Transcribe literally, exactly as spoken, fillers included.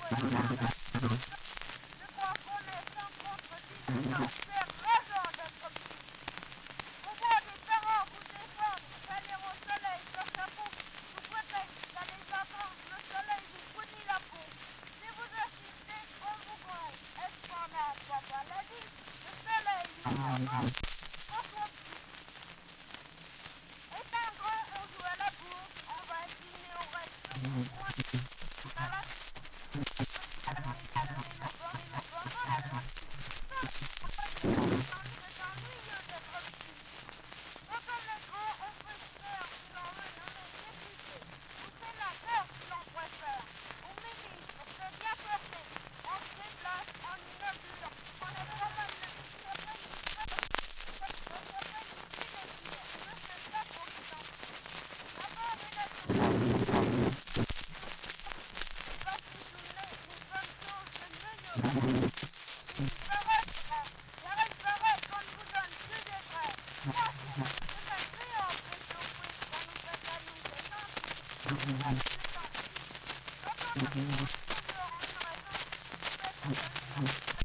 Je crois qu'on est sans contredisant. C'est rageant d'être petit. On voit des parents vous défendre, d'aller au soleil sur sa peau, sous prétexte d'aller attendre le soleil vous brunit la peau. Si vous insistez, on vous gagne. Est-ce qu'on a papa l'a dit? Le soleil nous attend, on soit petit. Éteindre, on joue à la bourse, on va dîner au resto, on à la Thank you.